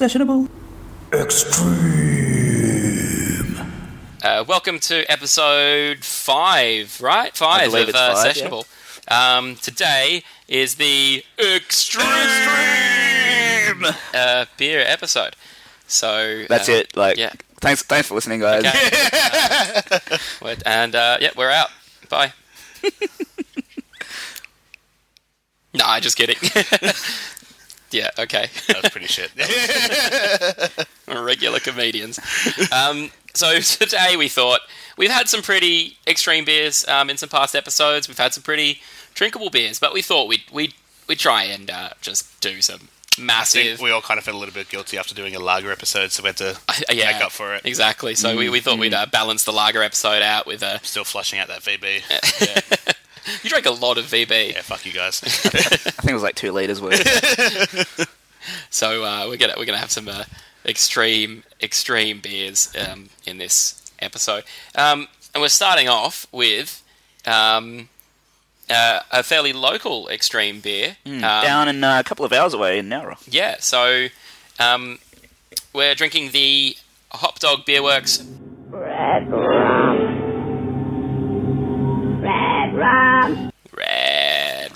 Sessionable Extreme. Welcome to episode 5, right? 5 I believe of it's 5, Sessionable. Yeah. Today is the Extreme beer episode. So that's it. yeah. Thanks for listening, guys. Okay. We're out. Bye. Nah, just kidding. Yeah, okay. That was pretty shit. Regular comedians. So today we thought we've had some pretty extreme beers in some past episodes. We've had some pretty drinkable beers, but we thought we'd try and just do some massive. I think we all kind of felt a little bit guilty after doing a lager episode, so we had to make up for it. Exactly. So we thought we'd balance the lager episode out with still flushing out that VB. Yeah. You drank a lot of VB. Yeah, fuck you guys. I think it was like 2 litres worth. So we're gonna have some extreme beers in this episode, and we're starting off with a fairly local extreme beer Down in a couple of hours away in Nowra. Yeah, so we're drinking the Hop Dog Beer Works Red rum. Red rum. Red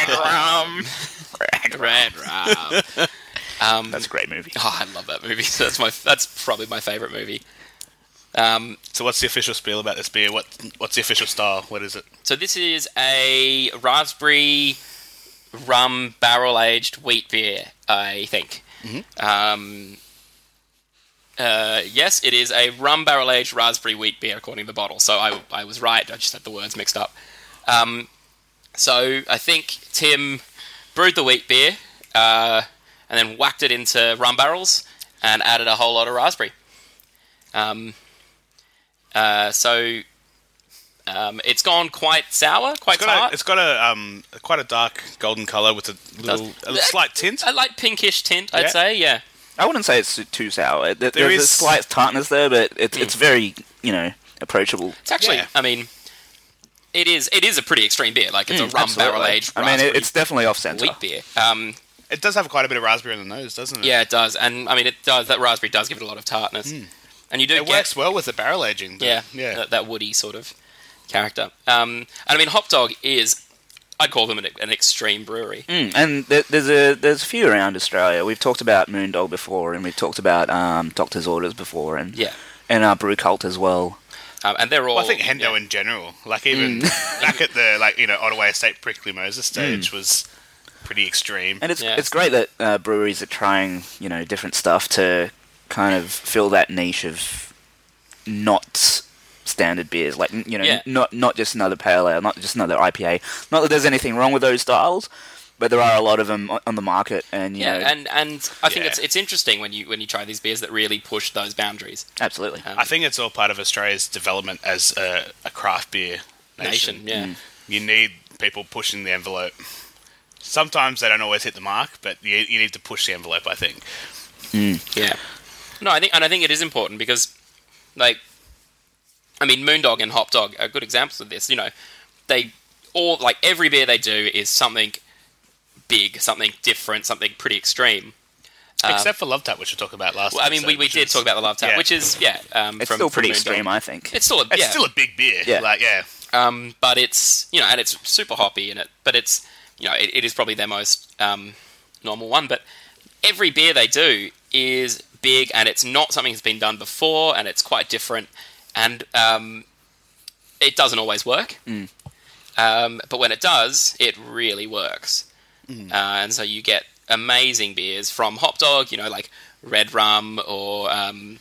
Rum. That's a great movie. Oh, I love that movie. That's probably my favourite movie. So what's the official spiel about this beer? What's the official style? What is it? So this is a raspberry rum barrel-aged wheat beer, I think. Mm-hmm. Yes, it is a rum barrel-aged raspberry wheat beer, according to the bottle. So I was right. I just had the words mixed up. So I think Tim brewed the wheat beer and then whacked it into rum barrels and added a whole lot of raspberry. It's gone quite sour, quite tart. It's got a quite a dark golden colour with a slight tint. A light pinkish tint, I'd say, yeah. I wouldn't say it's too sour. There's a slight tartness there, but it's very, approachable. It's actually, Yeah. I mean, it is a pretty extreme beer. Like, it's a rum Absolutely. barrel-aged I mean, it's definitely off-centre. wheat beer. It does have quite a bit of raspberry on the nose, doesn't it? Yeah, it does. And, I mean, it does. That raspberry does give it a lot of tartness. And you do It works well with the barrel aging. Yeah, that woody sort of character. And, I mean, Hop Dog is... I'd call them an extreme brewery. And there's a few around Australia. We've talked about Moondog before, and we've talked about Doctor's Orders before, and our Brew Cult as well. And they're all... Well, I think Hendo in general, like even back at the Ottawa Estate Prickly Moses stage was pretty extreme. And it's great that breweries are trying different stuff to kind of fill that niche of not standard beers, like not just another pale ale, not just another IPA. Not that there's anything wrong with those styles, but there are a lot of them on the market, and and I think it's interesting when you try these beers that really push those boundaries. Absolutely. I think it's all part of Australia's development as a craft beer nation. Yeah. You need people pushing the envelope. Sometimes they don't always hit the mark, but you need to push the envelope, I think. Yeah. No, I think it is important because, like, I mean, Moondog and Hop Dog are good examples of this. They all, like, every beer they do is something big, something different, something pretty extreme. Except for Love Tap, which we talked about last. Well, I mean, we did talk about the Love Tap, which is it's still pretty extreme, I think. It's still a big beer. Yeah. But it's and it's super hoppy in it. But it's it is probably their most normal one. But every beer they do is big, and it's not something that's been done before, and it's quite different, and it doesn't always work. But when it does, it really works. And so you get amazing beers from Hop Dog, like Red Rum or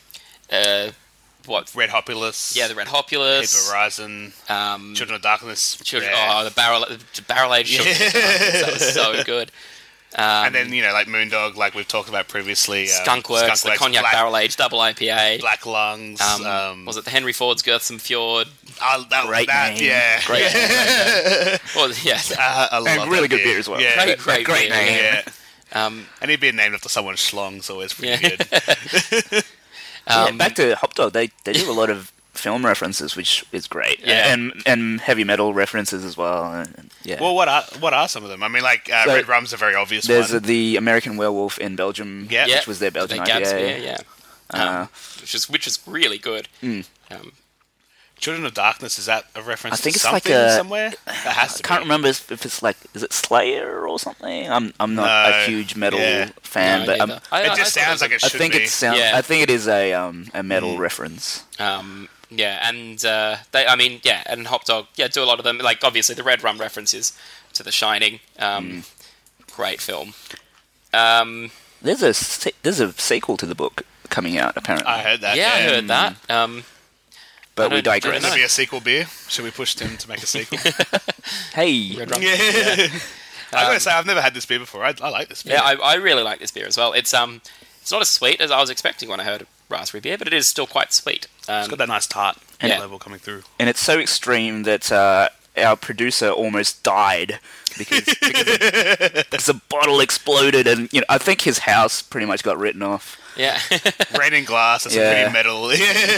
Red Hopulus. Yeah, the Red Hopulus. Paper Horizon. Children of Darkness. The barrel aged Children of Darkness. That was so good. And then, like Moondog, like we've talked about previously. Skunkworks, the Cognac Barrel Aged Double IPA. Black Lungs. Was it the Henry Ford's Girthsome Fjord? Great name. Yeah. Great name. Well, yes. I love and really good beer as well. Yeah. Great name. Yeah. Any beer named after someone's schlong's always pretty good. Back to Hop Dog, they do a lot of film references, which is great. Yeah. And heavy metal references as well. Yeah. Well, what are some of them? I mean, like So, Red Rum's a very obvious There's one. the American Werewolf in Belgium, Yeah. which was their Belgian the Gabs IPA. beer, yeah. Which is really good. Children of Darkness, is that a reference I think to it's something like somewhere? That has to I can't be. remember if it's like, is it Slayer or something? I'm not No. a huge metal Yeah. fan, No, but neither. It just sounds like it I should think be. it sounds. Yeah. I think it is a metal reference. Yeah, and and Hop Dog, do a lot of them. Like, obviously, the Red Rum references to The Shining. Great film. There's a sequel to the book coming out apparently. I heard that. I heard that. but we I don't Going digress. to be a sequel beer? Should we push Tim to make a sequel? Hey, Red Rum. Yeah. I gotta say, I've never had this beer before. I like this beer. Yeah, I really like this beer as well. It's not as sweet as I was expecting when I heard raspberry beer, but it is still quite sweet. It's got that nice tart Yeah. level coming through. and it's so extreme that our producer almost died because the bottle exploded, and I think his house pretty much got written off. Yeah, Rain in glass. That's Yeah. pretty metal.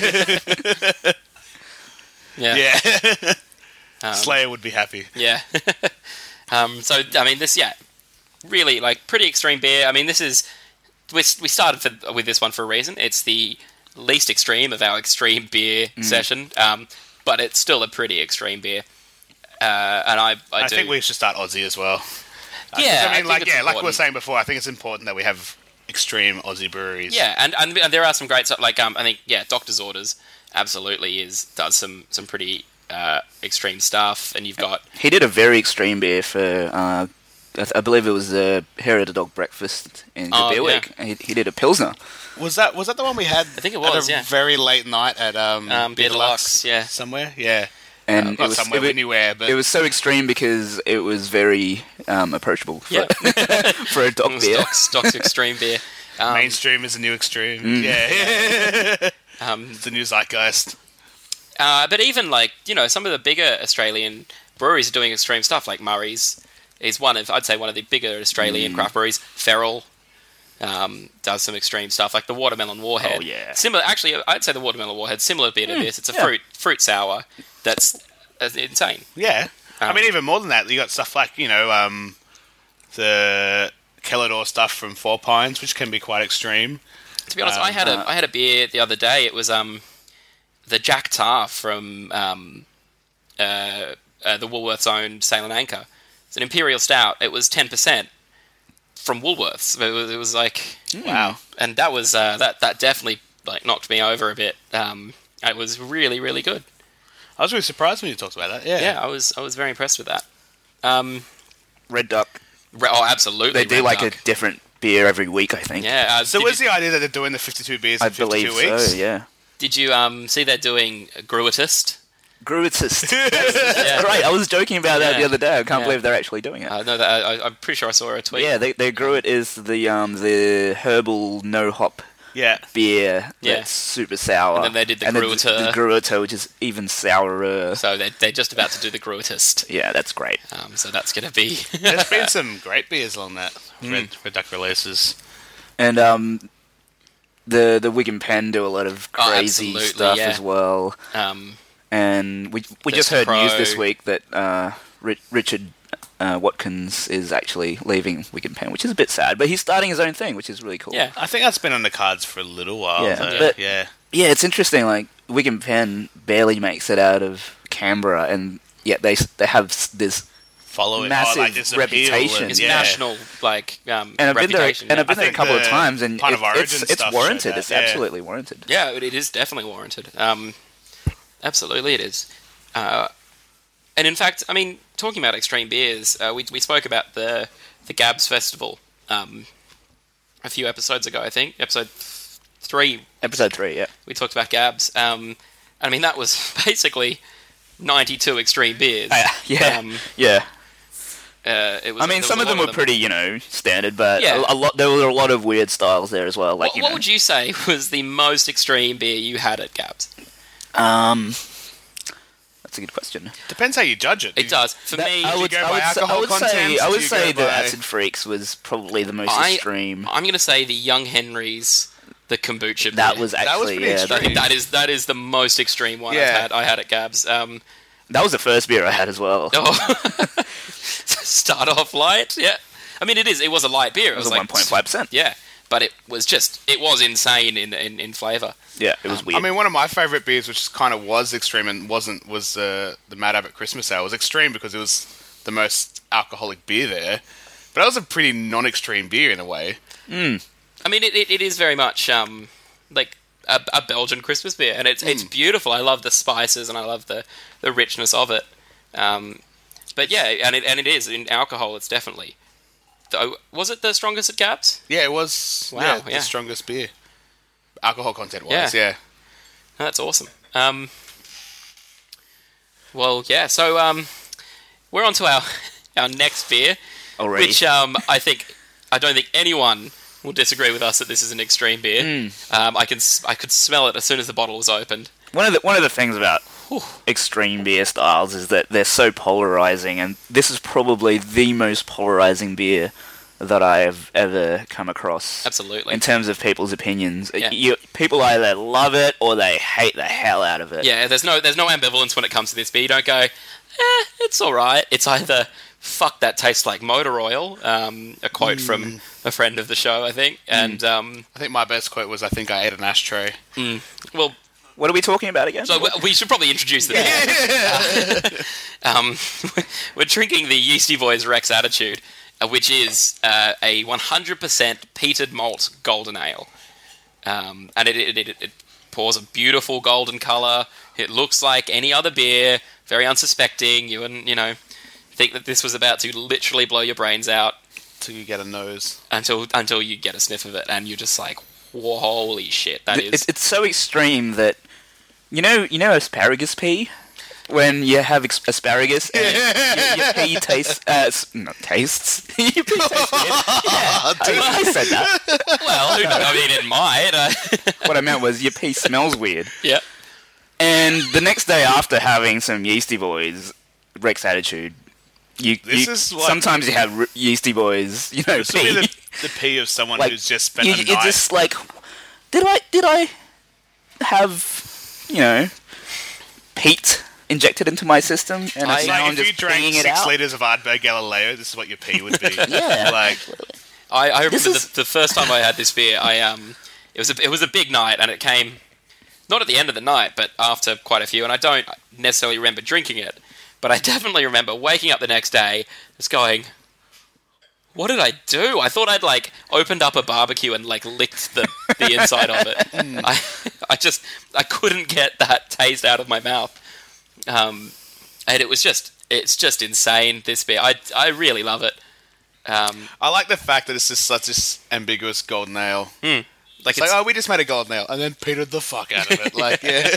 yeah, Yeah. Slayer would be happy. yeah. So I mean, this really like pretty extreme beer. I mean, this is we started with this one for a reason. It's the least extreme of our extreme beer session, but it's still a pretty extreme beer. And I do think we should start Aussie as well. Yeah, I mean, think it's like we were important. saying before, I think it's important that we have extreme Aussie breweries. Yeah, and there are some great stuff. Like I think Doctor's Orders absolutely does some pretty extreme stuff, and you've got He did a very extreme beer for, I believe it was the Hair of the Dog Breakfast in the Beer Week. He did a Pilsner. Was that the one we had? I think it was, at a yeah. very late night at Beer Deluxe, yeah. somewhere. Yeah, And not somewhere anywhere, but it was so extreme because it was very approachable for, Yeah. for a dog beer. Stock's extreme beer. mainstream is the new extreme. Yeah, it's the new zeitgeist. But even like some of the bigger Australian breweries are doing extreme stuff. Like Murray's is I'd say one of the bigger Australian craft breweries. Feral does some extreme stuff, like the Watermelon Warhead. Oh, yeah. Similar. Actually, I'd say the Watermelon Warhead similar beer to this. It's a fruit sour that's insane. Yeah, I mean, even more than that, you got stuff like the Kellador stuff from Four Pines, which can be quite extreme. To be honest, I had a beer the other day. It was the Jack Tar from the Woolworths owned Sail and Anchor. It's an Imperial Stout. It was 10% from Woolworths. It was like Wow. and that was that definitely like knocked me over a bit. It was really, really good. I was really surprised when you talked about that. Yeah, Yeah, I was very impressed with that. Red Duck. Oh, absolutely. They do Red like Duck. a different beer every week, I think. Yeah. So what's the idea that they're doing the 52 beers I in 52 believe weeks? so, yeah. Did you see they're doing Gruitist? Gruitist. Yeah. Great. I was joking about that Yeah. the other day. I can't Yeah. believe they're actually doing it. No, that I'm pretty sure I saw a tweet. Yeah, their Gruit is the herbal no hop Yeah. beer Yeah. that's super sour. And then they did the And then Gruiter. the Gruiter, which is even sourer. So they're just about to do the Gruitist. Yeah, that's great. So that's going to be... There's been some great beers on that Red Duck releases. And the Wigan Pen do a lot of crazy absolutely, stuff yeah. as well. And we just heard Pro. news this week that Richard Watkins is actually leaving Wigan Pen, which is a bit sad. But he's starting his own thing, which is really cool. Yeah. I think that's been on the cards for a little while. Yeah, though. but- yeah. Yeah, it's interesting. Like Wigan Pen barely makes it out of Canberra, and yet they have this. Following Massive this reputation. appeal and, It's yeah. national, like, And I've been there, reputation. and I've been I there a think couple of the times, and Pint of Origin it's stuff warranted. showed that, It's yeah. absolutely warranted. Yeah, it is definitely warranted. Absolutely it is. And in fact, I mean, talking about extreme beers, we spoke about the Gabs Festival a few episodes ago, I think. Episode 3, Episode 3, yeah. we talked about Gabs. I mean, that was basically 92 extreme beers. Yeah, Um, yeah. It was, I mean, there some was of a them lot were pretty, standard, but Yeah. a lot. There were a lot of weird styles there as well. Like, What would you say was the most extreme beer you had at Gabs? That's a good question. Depends how you judge it. It does. For me, go by alcohol content? I would Do you say go the by- Acid Freaks was probably the most extreme. I'm going to say the Young Henrys the kombucha. That beer. was That was actually pretty extreme. that is the most extreme one Yeah. I had at Gabs. that was the first beer I had as well. Oh. Start off light, yeah. I mean, it was a light beer. It was like 1.5%. Yeah, but it was insane in flavour. Yeah, it was weird. I mean, one of my favourite beers, which kind of was extreme and was the Mad Abbott Christmas Ale. It was extreme because it was the most alcoholic beer there, but that was a pretty non-extreme beer in a way. I mean, it is very much like a Belgian Christmas beer, and it's beautiful. I love the spices and I love the richness of it. But yeah, and it is in alcohol. It's definitely. Was it the strongest at Gabs? Yeah, it was. Wow, the yeah. strongest beer. Alcohol content wise, yeah. That's awesome. Well, yeah. So we're on to our next beer, Already. which I don't think anyone will disagree with us that this is an extreme beer. I could smell it as soon as the bottle was opened. One of the things about extreme beer styles is that they're so polarizing, and this is probably the most polarizing beer that I have ever come across. Absolutely. In terms of people's opinions, Yeah. people either love it or they hate the hell out of it. Yeah, there's no ambivalence when it comes to this beer. You don't go, it's all right. It's either fuck, that tastes like motor oil. A quote from a friend of the show, I think. And I think my best quote was, "I think I ate an ashtray." well, What are we talking about again? so we should probably introduce the beer. We're drinking the Yeasty Boys Rex Attitude, which is a 100% peated malt golden ale. And it pours a beautiful golden colour. It looks like any other beer, very unsuspecting. You wouldn't, think that this was about to literally blow your brains out Till you get a nose. until you get a sniff of it, and you're just like, whoa, holy shit, that is... It's so extreme that you know asparagus pea. When you have asparagus and your pea tastes, not tastes. Your pea tastes weird. Yeah, I said that. Well, I mean, it might. What I meant was your pea smells weird. Yeah. And the next day after having some Yeasty Boys Rex Attitude, sometimes you have Yeasty Boys, This would pea. be the pee of someone Like, who's just spent a You're night. just like, did I have, peat injected into my system, and It's now like I'm if you just drank peeing it 6 out? litres of Ardbeg Galileo, this is what your pee would be. Yeah. Like, I remember This is- the first time I had this beer. It was a big night, and it came not at the end of the night, but after quite a few. And I don't necessarily remember drinking it, but I definitely remember waking up the next day just going, "What did I do? I thought I'd opened up a barbecue and licked the inside of it. I couldn't get that taste out of my mouth, and it's just insane. This beer, I really love it. I like the fact that it's just such this ambiguous golden ale. It's It's like, oh, we just made a golden ale, and then petered the fuck out of it. Like, yeah.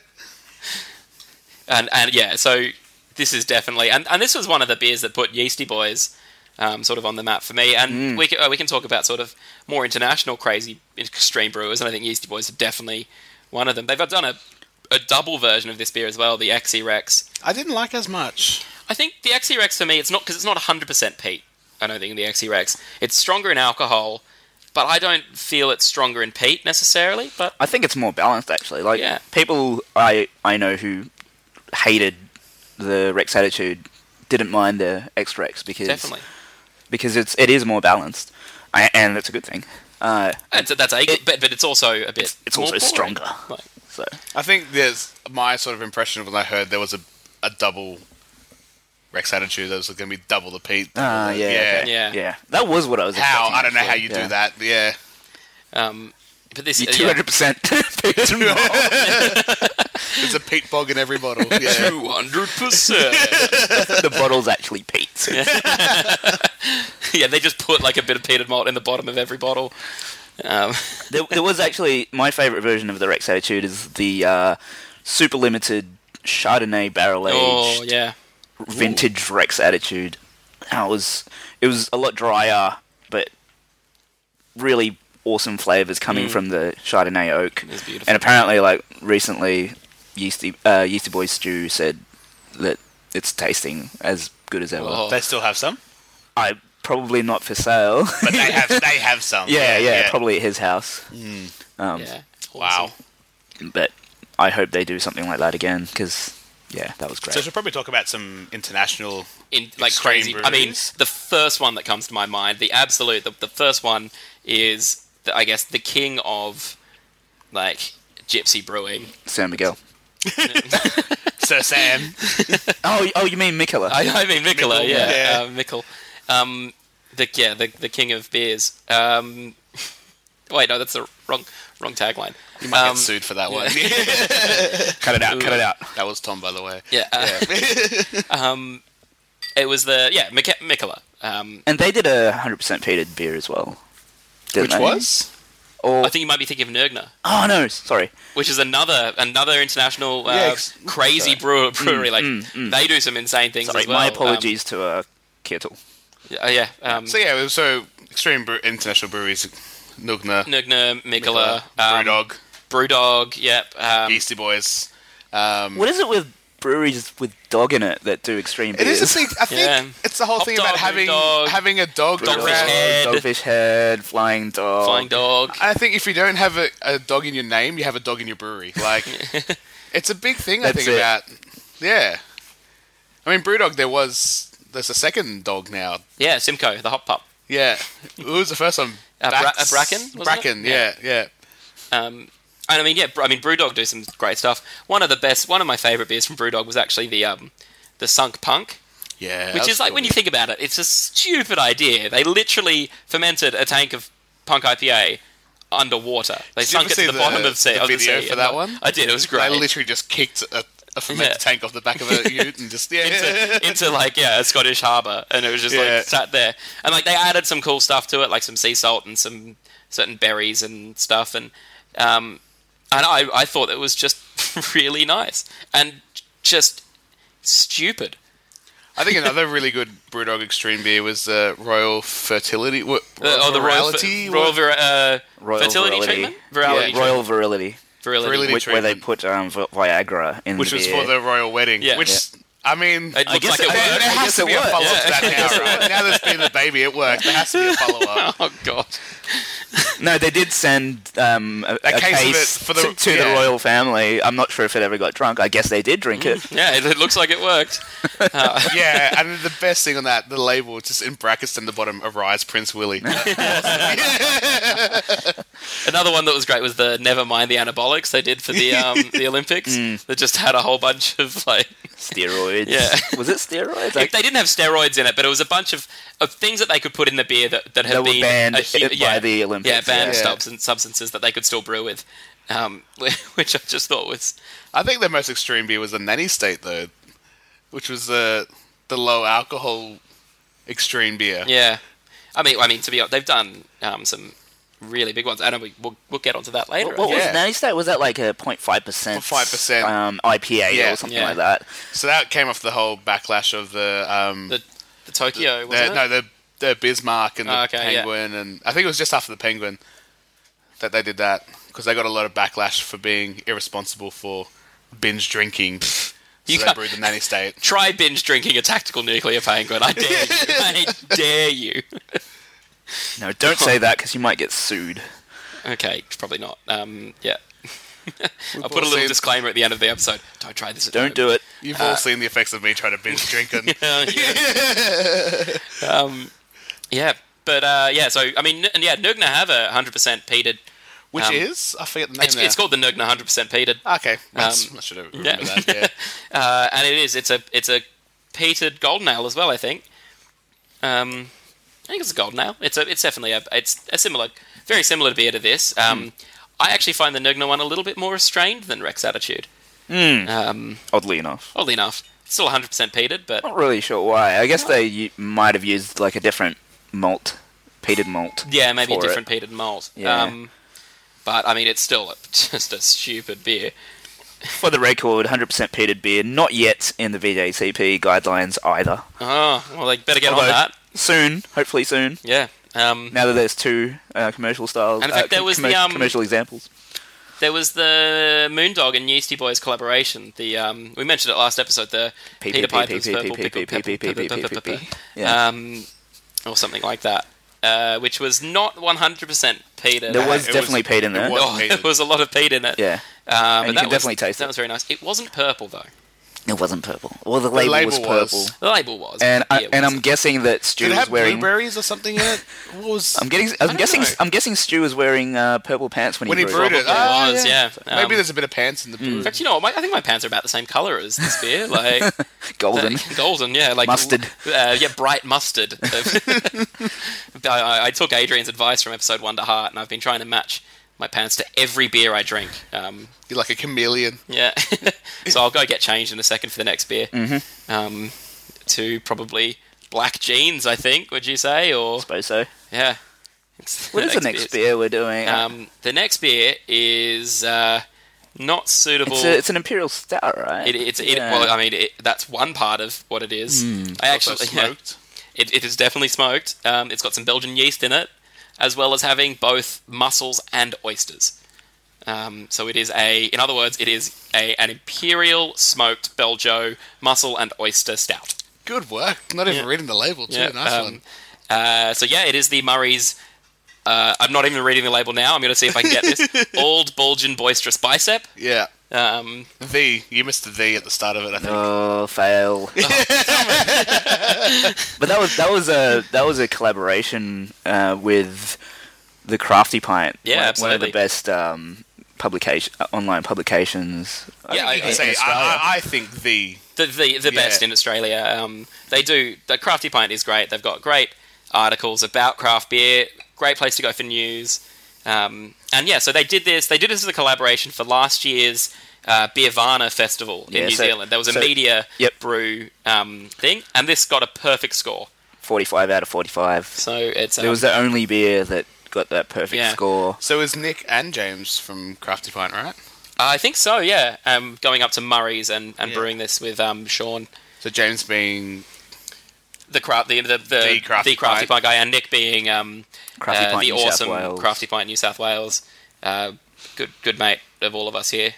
and yeah, so this is definitely and this was one of the beers that put Yeasty Boys sort of on the map for me. And we can talk about sort of more international crazy extreme brewers, and I think Yeasty Boys are definitely one of them. They've done a double version of this beer as well, the XE Rex. I didn't like as much. I think the XE Rex for me, it's not because it's not 100% peat. I don't think in the XE Rex it's stronger in alcohol, but I don't feel it's stronger in peat necessarily. But I think it's more balanced, actually. Yeah. People I know who hated the Rex Attitude didn't mind the X Rex because it is more balanced, and that's a good thing. But it's also a bit. It's more also boring. stronger. Like, So I think there's my sort of impression of when I heard there was a double Rex Attitude that was going to be double the peat. yeah, okay. Yeah. That was what I was. How? expecting, I don't know how actually. you do that. Yeah. but this You 200% peat and malt. There's a peat bog in every bottle. Yeah. 200%. The bottle's actually peat. Yeah, they just put a bit of peated malt in the bottom of every bottle. There was actually my favourite version of the Rex Attitude is the super limited Chardonnay barrel aged Oh yeah. vintage Rex Attitude. It was a lot drier, but really awesome flavours coming from the Chardonnay oak. It's beautiful. And apparently, recently, Yeasty Boys Stew said that it's tasting as good as ever. Oh. They still have some, Probably not for sale. but they have some. yeah, probably at his house. Yeah. Wow. But I hope they do something like that again, because, yeah, that was great. So we should probably talk about some international In like extreme crazy. I mean, breweries. the first one that comes to my mind, the first one is, I guess, the king of like gypsy brewing. San Miguel. Sir Sam. Oh, you mean Mikkeller? I mean Mikkeller, Mikkel, yeah, yeah. Mikkel. The king of beers. Wait, no, that's the wrong tagline. You might get sued for that one. Cut it out, cut it out. That was Tom, by the way. Yeah. It was Mikkeller. And they did a 100% peated beer as well. Didn't Which they? was? Or, I think you might be thinking of Nurgner, oh, no, sorry. which is another international Yeah, crazy brewery. They do some insane things Sorry, as well. my apologies to Kiertle. Yeah. Extreme International Breweries, Nugna, Nurgner, Mikkeller, Brewdog, Brewdog. Yep. Beastie Boys. What is it with breweries with dog in it that do extreme It beers? is a thing. I think Yeah. it's the whole Hop thing dog, about having Brewdog, a dog Dogfish around. Head. Dogfish Head, Flying Dog. Flying Dog. I think if you don't have a dog in your name, you have a dog in your brewery. Like, it's a big thing. I That's think it. about. Yeah, I mean, Brewdog. There's a second dog now. Yeah, Simcoe, the hot pup. Yeah, who was the first one? Bracken, wasn't it? Bracken. Yeah. And I mean, Brewdog do some great stuff. One of my favourite beers from Brewdog was actually the Sunk Punk, Yeah, which is like, when you think about it, it's a stupid idea. They literally fermented a tank of Punk IPA underwater. They Did you sunk ever it to see the bottom of the sea. video for that one? I did. It was great. They literally just kicked a fermented tank off the back of a ute and just into a Scottish harbour, and it was just Yeah. like sat there, and like they added some cool stuff to it, like some sea salt and some certain berries and stuff, and I thought it was just really nice and just stupid. I think another really good Brewdog Extreme beer was Royal Fertility. The Virality? Royal Royal fertility Virility. treatment, virality, Yeah, Royal Virility, Virility where they treatment. put Viagra in Which the was beer. for the royal wedding. Yeah. Which, I mean, It looks guess like it it worked. worked. there has to be a worked. follow-up to Yeah. that now, right? Now there's been a baby, it worked. There has to be a follow-up. Oh god. No, they did send a case of case it for the- to the yeah. royal family. I'm not sure if it ever got drunk. I guess they did drink it. Yeah, it looks like it worked. Yeah, and the best thing on that, the label, just in brackets in the bottom, Arise Prince Willie. Another one that was great was the Never Mind the Anabolics they did for the Olympics. That just had a whole bunch of like Steroids. Yeah. Was it steroids? they didn't have steroids in it, but it was a bunch of things that they could put in the beer that had That were been banned by the Olympics. Yeah, banned Yeah. substances that they could still brew with, which I just thought was I think the most extreme beer was the Nanny State, though, which was the low alcohol extreme beer. yeah. I mean to be honest, they've done some really big ones. I know we'll get onto that later. What was Yeah. Nanny State? Was that like a 0.5%? 0.5%. IPA Yeah. or something Yeah. like that. So that came off the whole backlash of the Tokyo, wasn't it? the Bismarck and the Oh, okay, yeah. Penguin, and I think it was just after the Penguin that they did that, because they got a lot of backlash for being irresponsible for binge drinking. So You they can't- brewed the Nanny State. Try binge drinking a tactical nuclear penguin. I dare you. I dare you. No, don't say that because you might get sued. Okay, probably not. Yeah. I'll all put a little seen- disclaimer at the end of the episode. Don't try this at Don't do it. You've all seen the effects of me trying to binge drink, and Yeah, but so I mean, Nugna have a 100% peated. which is I forget the name. It's called the Nugna 100% peated, Okay, I should have remembered that. Yeah. and it's a peated golden ale as well. I think. I think it's a golden ale. It's definitely a similar, very similar beer to this. I actually find the Nugna one a little bit more restrained than Rex Attitude. Oddly enough. Oddly enough, it's still 100% peated, but Not really sure why. I guess they might have used like a different malt, peated malt. yeah, maybe a for different it. peated malt. Yeah. But I mean, it's still just a stupid beer. For the record, 100% peated beer, not yet in the VJCP guidelines either. Oh, well, they better get Although- on that. Soon, hopefully soon. Yeah. Now that there's two commercial styles, And in fact, there was the, commercial examples. There was the Moondog and Yeasty Boys collaboration. The we mentioned it last episode. The Peter Piper's Purple Pickle Pepper, Yeah. or something like that. which was not 100% peat in There it. was definitely peat in there. There was a lot of peat in it. Yeah. But you can definitely taste that it. was very nice. It wasn't purple, though. It wasn't purple. Well, the label was purple. The label was. And the beer I'm wasn't. guessing that Stu Did it was have wearing. blueberries or something in it? What was? I'm don't guessing. know. I'm guessing Stu was wearing purple pants when he brewed it. Probably was, yeah. Maybe there's a bit of pants in the brew. In fact, you know what? I think my pants are about the same colour as this beer. Like Golden. golden, yeah, like Mustard. bright mustard. I took Adrian's advice from episode 1 to heart, and I've been trying to match my pants to every beer I drink. You're like a chameleon. Yeah, so I'll go get changed in a second for the next beer. To probably black jeans, I think. Would you say, or Suppose so. yeah? What is the next beer we're doing? The next beer is not suitable. It's an imperial stout, right? Well, I mean, that's one part of what it is. I actually smoked. It is definitely smoked. It's got some Belgian yeast in it, as well as having both mussels and oysters. So it is in other words, it is an imperial smoked Belgio mussel and oyster stout. Good work. Not even reading the label too. Yeah, Nice one. So yeah, it is the Murray's. I'm not even reading the label now. I'm going to see if I can get this. Old Bulgin Boisterous Bicep. Yeah. Um, You missed the V at the start of it, I think. Oh, fail! But that was a collaboration with the Crafty Pint. Yeah, one of absolutely. the best online publications. Yeah, I think the the best in Australia. They do. The Crafty Pint is great. They've got great articles about craft beer. Great place to go for news. And yeah, so they did this. They did this as a collaboration for last year's Beervana Festival in New Zealand. There was a media brew thing, and this got a perfect score. 45 out of 45. So it's It was the only beer that got that perfect score. So is Nick and James from Crafty Pint, right? I think so. Yeah, going up to Murray's and brewing this with Sean. So James being The Crafty Pint guy, and Nick being Crafty Pint the New South awesome Wales. Crafty Pint New South Wales. Good mate of all of us here.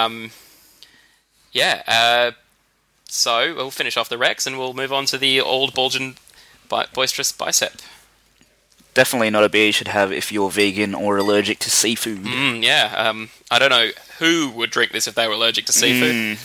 So we'll finish off the Rex and we'll move on to the Old Bulgin Boisterous Bicep. Definitely not a beer you should have if you're vegan or allergic to seafood. I don't know who would drink this if they were allergic to seafood.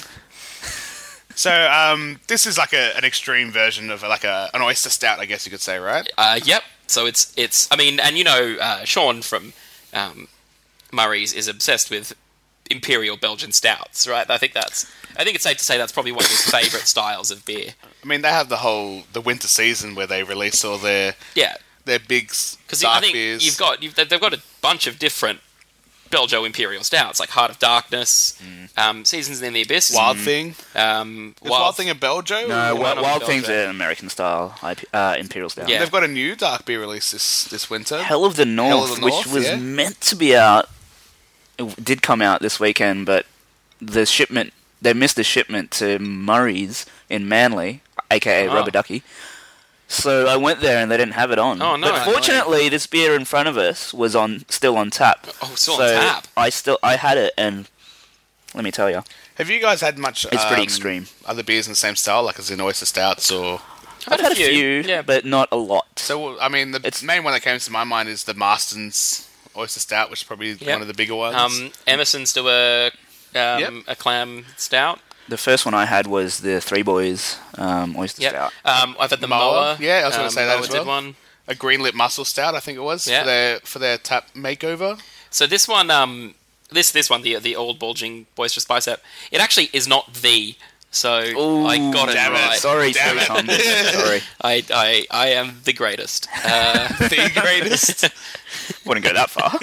So this is like an extreme version of like an oyster stout, I guess you could say, right? Yep. So it's. I mean, and you know, Sean from Murray's is obsessed with imperial Belgian stouts, right? I think it's safe to say that's probably one of his favourite styles of beer. I mean, they have the winter season where they release all their big dark beers. They've got a bunch of different Belgio Imperial Stouts, like Heart of Darkness, Seasons in the Abyss. Wild Thing. Is Wild Thing a Belgio? No, Wild Wild Belgio. Thing's an American style imperial stout. Yeah. They've got a new dark beer release this winter. Hell of the North, which was meant to be out. It did come out this weekend, but they missed the shipment to Murray's in Manly, aka Rubber Ducky. So I went there and they didn't have it on. Oh, no. But fortunately, this beer in front of us was still on tap. Oh, still on tap. I had it, and let me tell you, Have you guys had much? it's pretty extreme. Other beers in the same style, like as in oyster stouts, or I've had a few, but not a lot. so. I mean, the main one that came to my mind is the Marston's oyster stout, which is probably one of the bigger ones. Emerson's do a clam stout. The first one I had was the Three Boys oyster stout. I've had the Moa. Yeah, I was going to say that Moa as well. did one. A Greenlit Mussel Stout, I think it was, for their tap makeover. So this one, this one, the Old Bulging Boisterous Bicep, it actually is not the. So I got it right. Sorry, Tom. Sorry. I am the greatest. The greatest. Wouldn't go that far.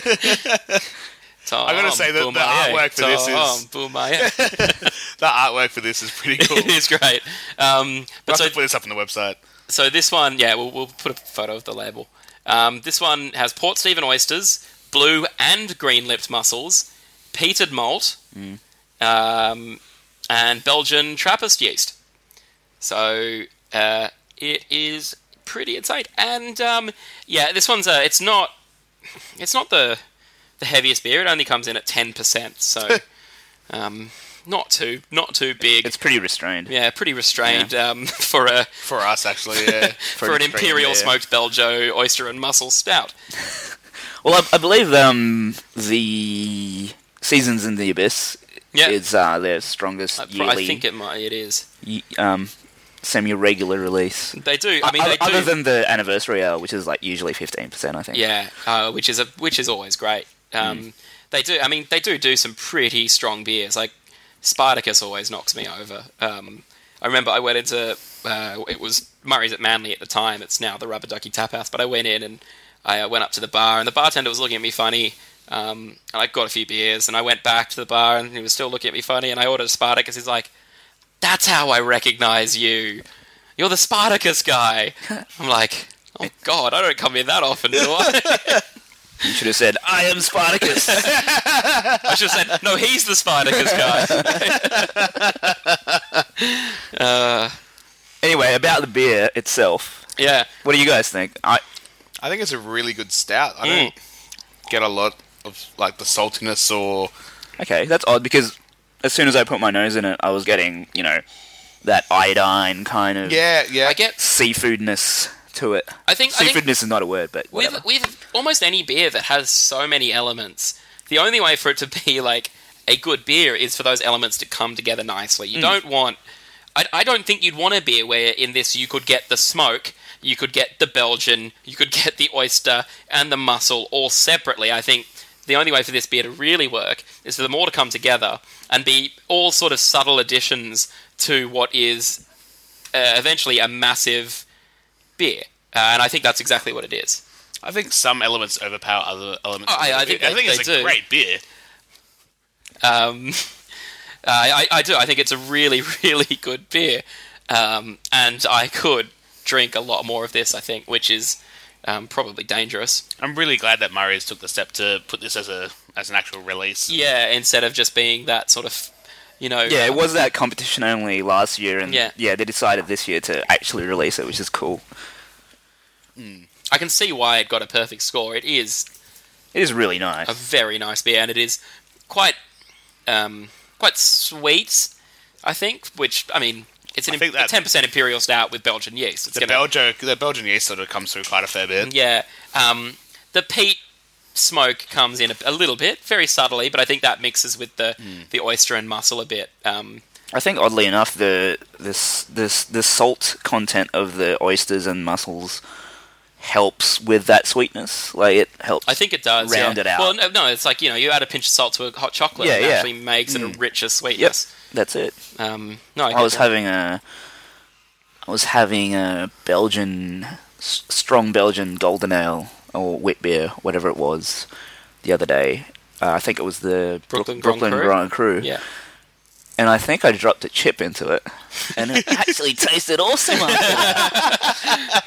I got to say that the artwork for this is the artwork for this is pretty cool. It is great. But so put this up on the website. So this one, we'll put a photo of the label. This one has Port Stephen oysters, blue and green-lipped mussels, peated malt, and Belgian Trappist yeast. So it is pretty insane. And this one's it's not the heaviest beer. It only comes in at 10%. So not too big. It's pretty restrained. Yeah, pretty restrained for us actually. Yeah, for an imperial smoked Belgio oyster and mussel stout. Well, I believe the Seasons in the Abyss is their strongest yearly. I think it is. Semi-regular release. They do. I mean, they do. Other than the anniversary ale, which is like usually 15%, I think. Yeah, which is always great. They do. I mean, they do some pretty strong beers. Like Spartacus always knocks me over. I remember I went into it was Murray's at Manly at the time. It's now the Rubber Ducky Tap House. But I went in and I went up to the bar, and the bartender was looking at me funny. And I got a few beers, and I went back to the bar, and he was still looking at me funny. And I ordered a Spartacus. He's like, "That's how I recognize you. You're the Spartacus guy." I'm like, "Oh God, I don't come here that often, do I?" You should have said, "I am Spartacus." I should have said, "No, he's the Spartacus guy." Anyway, about the beer itself. Yeah. What do you guys think? I think it's a really good stout. I don't get a lot of like the saltiness or. Okay, that's odd because as soon as I put my nose in it, I was getting, that iodine kind of I get seafoodness to it. I think seafoodness is not a word, but whatever. With almost any beer that has so many elements, the only way for it to be like a good beer is for those elements to come together nicely. You don't want. I don't think you'd want a beer where in this you could get the smoke, you could get the Belgian, you could get the oyster and the mussel all separately. I think the only way for this beer to really work is for them all to come together and be all sort of subtle additions to what is eventually a massive beer. And I think that's exactly what it is. I think some elements overpower other elements. I think it's a great beer. I do. I think it's a really, really good beer. And I could drink a lot more of this, I think, which is probably dangerous. I'm really glad that Murray's took the step to put this as an actual release. Yeah, instead of just being that sort of, Yeah, it was that competition only last year, and they decided this year to actually release it, which is cool. I can see why it got a perfect score. It is really nice. A very nice beer, and it is quite sweet, I think, which, I mean, it's a 10% imperial stout with Belgian yeast. The Belgian yeast sort of comes through quite a fair bit. Yeah. The peat smoke comes in a little bit, very subtly, but I think that mixes with the oyster and mussel a bit. I think, oddly enough, the salt content of the oysters and mussels helps with that sweetness. Like, it helps. I think it does round it out. Well, no, it's like, you add a pinch of salt to a hot chocolate, and it actually makes it a richer sweetness. Yep, that's it. I was having a strong Belgian golden ale or wit beer, whatever it was, the other day. I think it was the Brooklyn Grand Cru. Yeah. And I think I dropped a chip into it, and it actually tasted awesome after that.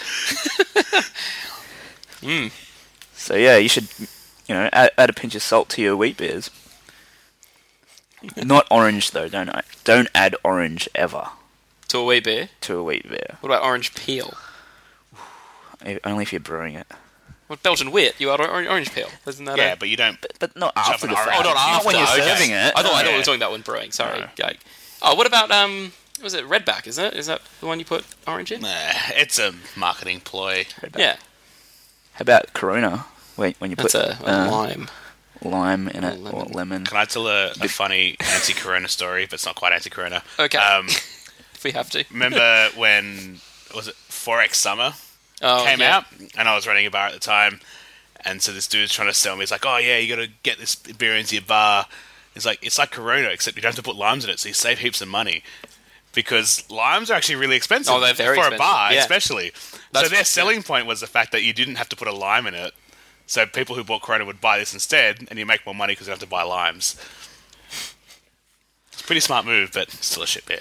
So yeah, you should, add a pinch of salt to your wheat beers. Not orange though, don't add orange ever to a wheat beer. What about orange peel? Only if you're brewing it. Well, Belgian wit, you add orange peel, isn't that? But you don't. But not after the fact. Oh, not after. Not when you're serving it. I thought we were talking about when brewing. Sorry. No. Okay. Oh, what about was it Redback? Is that the one you put orange in? Nah, it's a marketing ploy. Redback. Yeah. How about Corona? When you put a lime in it, or lemon. Can I tell a funny anti-Corona story? But it's not quite anti-Corona. Okay. If we have to. Remember when was it 4X Summer came out, and I was running a bar at the time, and so this dude's trying to sell me. He's like, "Oh yeah, you got to get this beer into your bar." He's like, "It's like Corona, except you don't have to put limes in it, so you save heaps of money." Because limes are actually really expensive. Oh, they're very expensive. For a bar, especially. So their selling point was the fact that you didn't have to put a lime in it. So people who bought Corona would buy this instead, and you make more money because you don't have to buy limes. It's a pretty smart move, but still a shit beer.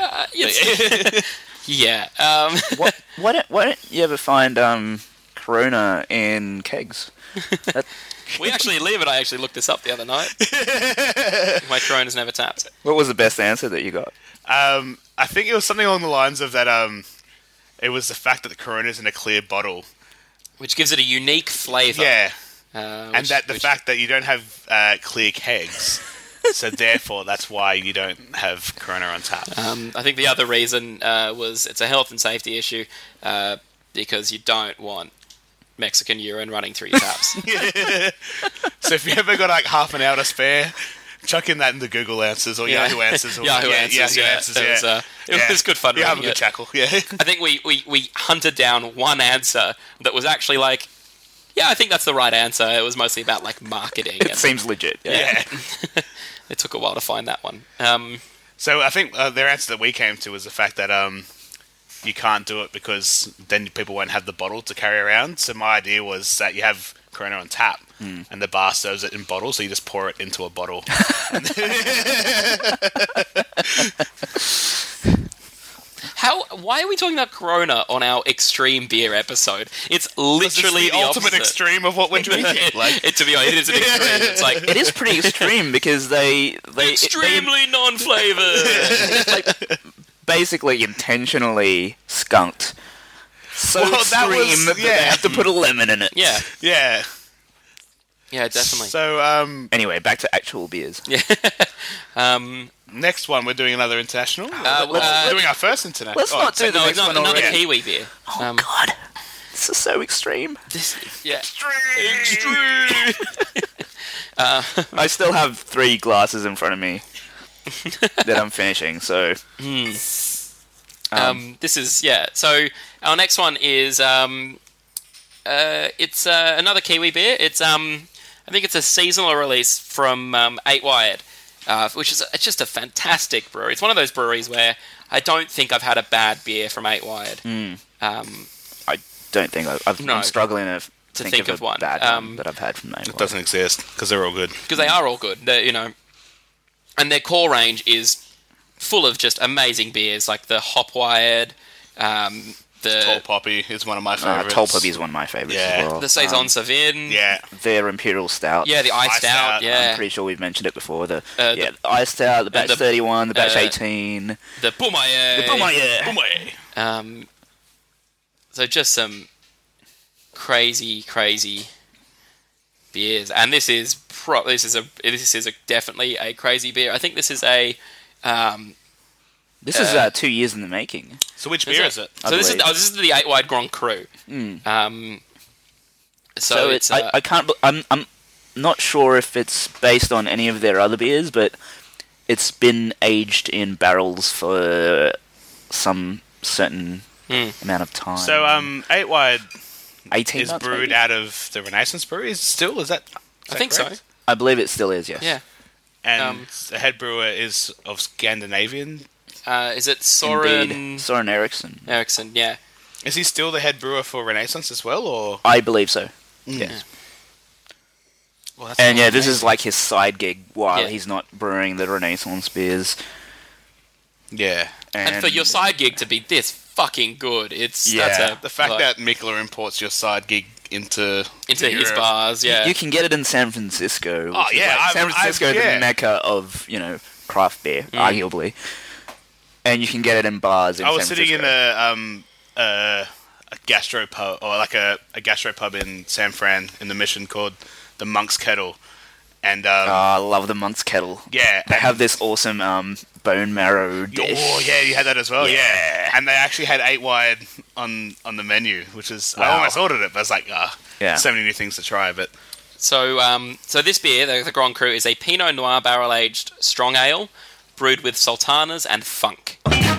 Yeah. Why don't you ever find Corona in kegs? We actually live, and I actually looked this up the other night. My Corona's never tapped. What was the best answer that you got? I think it was something along the lines of that. It was the fact that the Corona's in a clear bottle, which gives it a unique flavour. Yeah, and the fact that you don't have clear kegs So therefore, that's why you don't have Corona on tap. I think the other reason was it's a health and safety issue because you don't want Mexican urine running through your taps. So if you ever got like half an hour to spare, chuck in that in the Google Answers or Yahoo Answers. Or Yahoo Answers, It was good fun. You have a good chuckle, yeah. I think we hunted down one answer that was actually like, yeah, I think that's the right answer. It was mostly about like marketing. It seems legit. Yeah. It took a while to find that one. So I think their answer that we came to was the fact that you can't do it because then people won't have the bottle to carry around. So my idea was that you have Corona on tap and the bar serves it in bottles, so you just pour it into a bottle. Why are we talking about Corona on our extreme beer episode? It's literally the ultimate opposite. Extreme of what we're drinking. To be honest, it is an extreme. It's like It is pretty extreme because they extremely non-flavored. like basically intentionally skunked. So Well, that extreme that was- they have to put a lemon in it. Yeah, Yeah. yeah, definitely. So Anyway, back to actual beers. next one, we're doing another international. let's- We're doing our first international. Let's not do the no, next one another already. Kiwi beer. Oh God, this is so extreme. Yeah, Extreme. I still have 3 glasses in front of me that I'm finishing. So this is So our next one is it's another Kiwi beer. It's I think it's a seasonal release from 8 Wired, which is just a fantastic brewery. It's one of those breweries where I don't think I've had a bad beer from 8 Wired. I don't think I'm struggling to think of one bad one that I've had from them. It doesn't exist because they're all good. Because they are all good. And their core range is full of just amazing beers, like the Hop Wired, the Tall Poppy is one of my favorites. Tall Poppy is one of my favorites as well. the Saison Savin. Yeah. Their Imperial Stout. Yeah, the Ice Ice Stout. Stout, Yeah, I'm pretty sure we've mentioned it before. The the Ice Stout, the Batch the- 31, the Batch 18. the Boomaye. The Boomaye. Boom. So just some crazy beers, and this is definitely a crazy beer. I think this is a This is 2 years in the making. So which beer is it? So this is believe. this is the 8 Wide Grand Cru. So it's I can't. I'm not sure if it's based on any of their other beers, but it's been aged in barrels for some certain amount of time. So 8 Wide 18 is months, brewed maybe? out of the Renaissance Brewery. Still, is that? I think correct? so. I believe it still is. Yes. Yeah. And the head brewer is of Scandinavian. Is it Soren Indeed. Soren Eriksson. Eriksson? Yeah. Is he still the head brewer for Renaissance as well, or? I believe so. Yes. Well, that's And not yeah, this amazing. is like his side gig while Yeah. he's not brewing the Renaissance beers. Yeah. And for your side gig to be this fucking good, it's Yeah. that's The fact that Mikkeller imports your side gig into his Europe. bars, yeah. You can get it in San Francisco. Which Oh, is yeah, like San I've- Francisco, yeah. the mecca of craft beer, arguably. And you can get it in bars in I was San sitting in Francisco. a gastro pub, or like a gastro pub in San Fran in the Mission called the Monk's Kettle, and I love the Monk's Kettle. yeah, They and- have this awesome bone marrow dish. Oh yeah, you had that as well. Yeah. Yeah, and they actually had 8 Wide on the menu, which is I Wow. almost ordered it, but I was like, Yeah. so many new things to try. But So this beer, the Grand Cru, is a Pinot Noir barrel-aged strong ale brewed with sultanas and funk.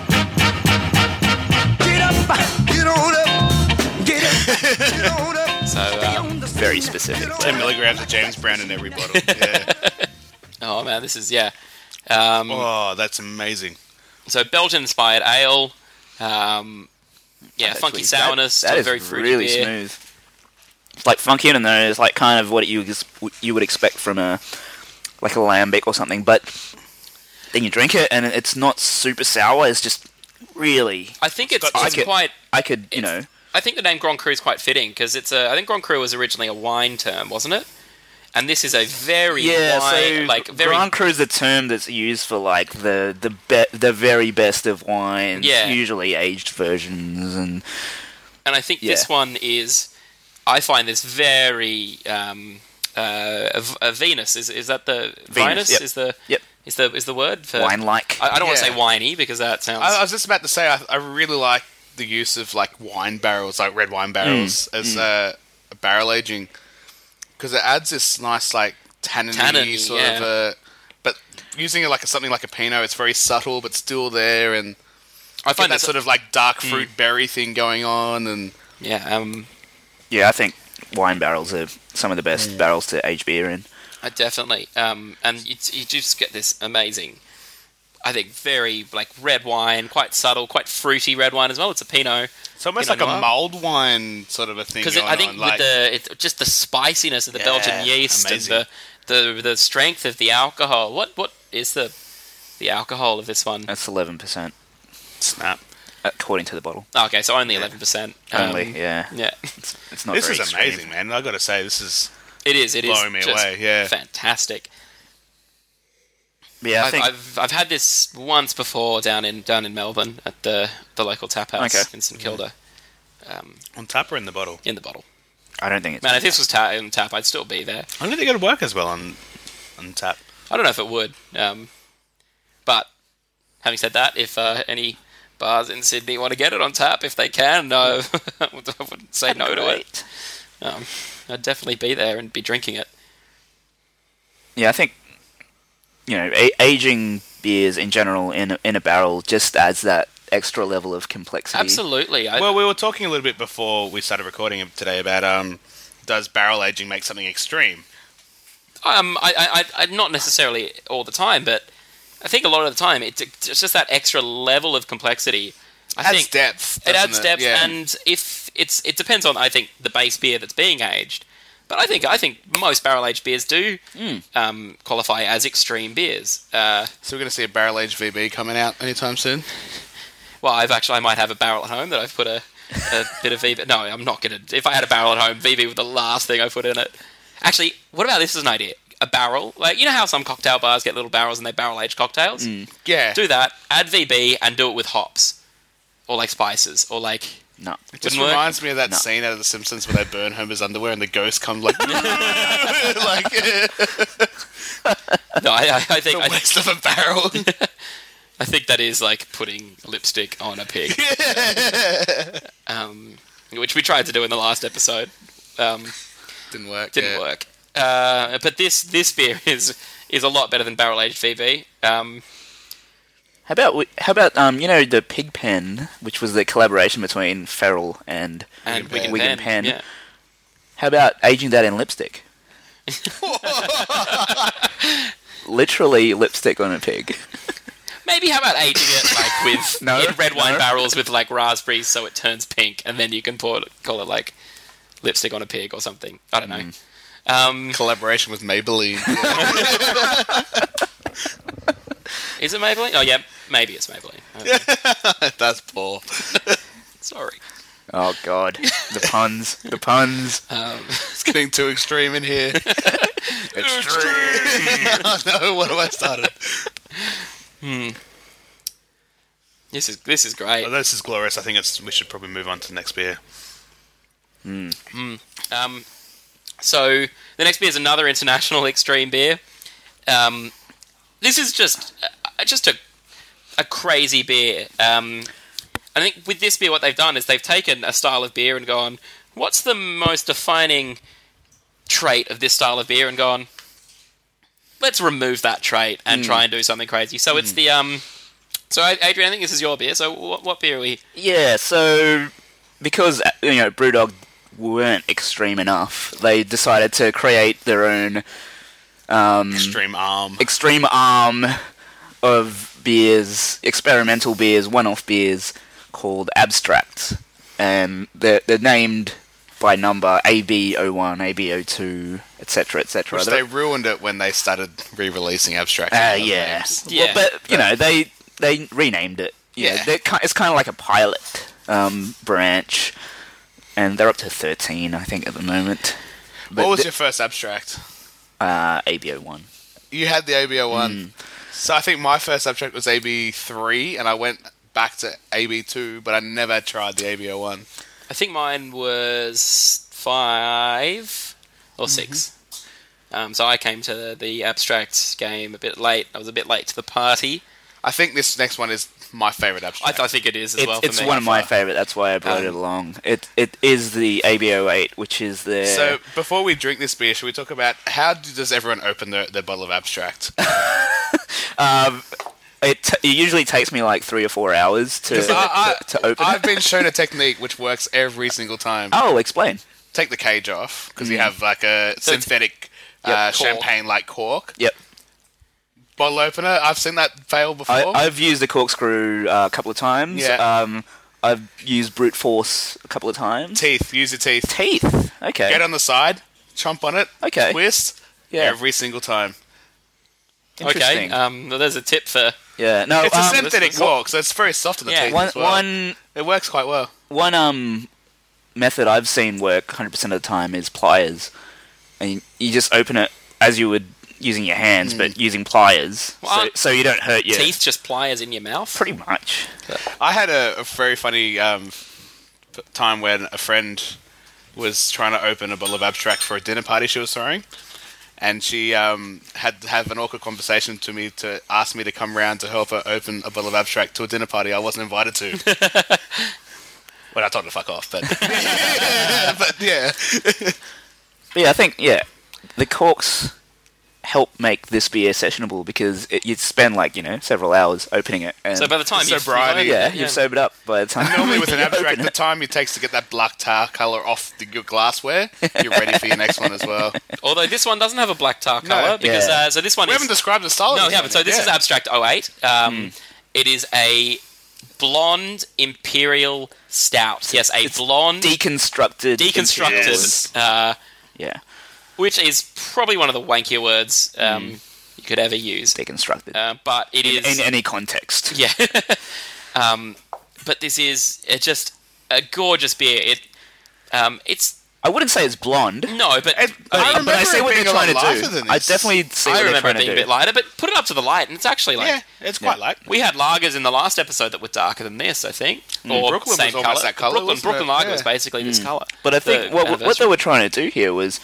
So, Very specific. 10 milligrams of James Brown in every bottle. Yeah. oh man, this is yeah. Oh, that's amazing. So Belgian-inspired ale, funky Actually, sourness, that to a is very fruity really beer. smooth. It's like funky in there. It's like kind of what you would expect from a lambic or something, but then you drink it and it's not super sour. It's just really. I think it's got- quite. I could, I think the name Grand Cru is quite fitting because it's I think Grand Cru was originally a wine term, wasn't it? And this is a very wine, very Grand Cru is the term that's used for like the very best of wines, Yeah. usually aged versions, and I think this one is. I find this very Venus. Is that the Venus? Yep. Is the word for wine-like? I don't want to say whiny because that sounds. I was just about to say I really like the use of like wine barrels, like red wine barrels, as barrel aging, because it adds this nice like tannin sort of. But using it like something like a Pinot, it's very subtle but still there, and I find that sort of like dark fruit berry thing going on, and I think wine barrels are some of the best barrels to age beer in. Definitely, and you just get this amazing, I think, very like red wine, quite subtle, quite fruity red wine as well. It's a Pinot. It's almost like a mulled wine sort of a thing. Because I think with just the spiciness of the Belgian yeast amazing. And the strength of the alcohol. What is the alcohol of this one? That's 11%. Snap. According to the bottle. Okay, so only 11%. Only, yeah. It's not. This very is amazing, man. I got to say, this is. It is blowing me away. Yeah, fantastic. Yeah, I've had this once before down in Melbourne at the local tap house in St Kilda. On tap or in the bottle? In the bottle. I don't think it's... Man, if this was on tap, I'd still be there. I don't think it would work as well on tap. I don't know if it would. But having said that, if any bars in Sydney want to get it on tap, if they can, I wouldn't say no to it. I'd definitely be there and be drinking it. Yeah, I think, aging beers in general in a barrel just adds that extra level of complexity. Absolutely. Well, we were talking a little bit before we started recording today about does barrel aging make something extreme? I not necessarily all the time, but I think a lot of the time it's just that extra level of complexity. It adds depth. It adds depth, and if it depends on, I think, the base beer that's being aged. But I think most barrel aged beers do qualify as extreme beers. So we're going to see a barrel aged VB coming out anytime soon. Well, I might have a barrel at home that I've put a bit of VB. No, I'm not going to. If I had a barrel at home, VB was the last thing I put in it. Actually, what about this as an idea? A barrel, like you know how some cocktail bars get little barrels and they barrel age cocktails. Yeah, do that. Add VB and do it with hops. Or like spices, or like... No. It just reminds me of that scene out of The Simpsons where they burn Homer's underwear and the ghost comes like... No, I think... The waste of a barrel. I think that is like putting lipstick on a pig. Which we tried to do in the last episode. Didn't work. Didn't work. But this beer is a lot better than barrel-aged VB. How about the Pig Pen, which was the collaboration between Feral and Wigan Pen? Yeah. How about aging that in lipstick? Literally lipstick on a pig. Maybe how about aging it like with in red wine barrels with like raspberries so it turns pink, and then you can call it like lipstick on a pig or something. I don't know. Collaboration with Maybelline. Is it Maybelline? Oh, yeah, maybe it's Maybelline. That's poor. Sorry. Oh, God. The puns. The puns. It's getting too extreme in here. Extreme! Oh, no, what have I started? This is great. Oh, this is glorious. I think we should probably move on to the next beer. So, the next beer is another international extreme beer. This is just a crazy beer. I think with this beer, what they've done is they've taken a style of beer and gone, what's the most defining trait of this style of beer? And gone, let's remove that trait and try and do something crazy. So it's the... So, Adrian, I think this is your beer. So what beer are we... Yeah, so because, Brewdog weren't extreme enough, they decided to create their own... extreme arm of beers, experimental beers, one-off beers called Abstract, and they're named by number AB01, AB02, etc., etc. Which they ruined it when they started re-releasing Abstract. Yeah. Well, but they renamed it. Yeah, it's kind of like a pilot branch, and they're up to 13, I think, at the moment. But what was your first Abstract? AB01. You had the AB01. So I think my first Abstract was AB3, and I went back to AB2, but I never tried the AB01. I think mine was 5 or 6. So I came to the Abstract game a bit late. I was a bit late to the party. I think this next one is my favourite Abstract. I think it is as well for me. It's one of my favourite, that's why I brought it along. It is the ABO8, which is the... So, before we drink this beer, should we talk about how does everyone open their bottle of Abstract? It usually takes me like 3 or 4 hours to open I've been shown a technique which works every single time. Oh, explain. Take the cage off, because you have like a synthetic champagne-like cork. Yep. Bottle opener, I've seen that fail before. I've used a corkscrew a couple of times. Yeah. I've used brute force a couple of times. Teeth, use your teeth. Teeth, okay. Get on the side, chomp on it, Okay. twist, every single time. Interesting. Okay, well, there's a tip for... Yeah, no, It's a synthetic cork, so it's very soft in the teeth as well. It works quite well. One method I've seen work 100% of the time is pliers. And you just open it as you would using your hands, but using pliers, so you don't hurt your... Teeth, just pliers in your mouth? Pretty much. I had a very funny time when a friend was trying to open a bottle of Abstract for a dinner party she was throwing. And she had to have an awkward conversation to me to ask me to come round to help her open a bottle of Abstract to a dinner party I wasn't invited to. Well, I told her to fuck off, but... but yeah. But yeah, I think, the corks help make this beer sessionable because you'd spend several hours opening it. And so by the time you've sobered up by the time. Normally with an Abstract, the time it takes to get that black tar colour off your glassware, you're ready for your next one as well. Although this one doesn't have a black tar colour because so this one we haven't described the style. No, we haven't. So this is Abstract 08. It is a blonde imperial stout. Yes, it's blonde deconstructed. Yeah. Which is probably one of the wankier words you could ever use. Deconstructed. But it is... In any context. Yeah. But this is just a gorgeous beer. It's... I wouldn't say it's blonde. No, but... I see what they're trying to do. I definitely see what they're trying to do. I remember it being a bit lighter, but put it up to the light, and it's actually like... Yeah, it's quite light. We had lagers in the last episode that were darker than this, I think. Or Brooklyn same was almost that colour. Brooklyn lager was basically this colour. But I think what they were trying to do here was...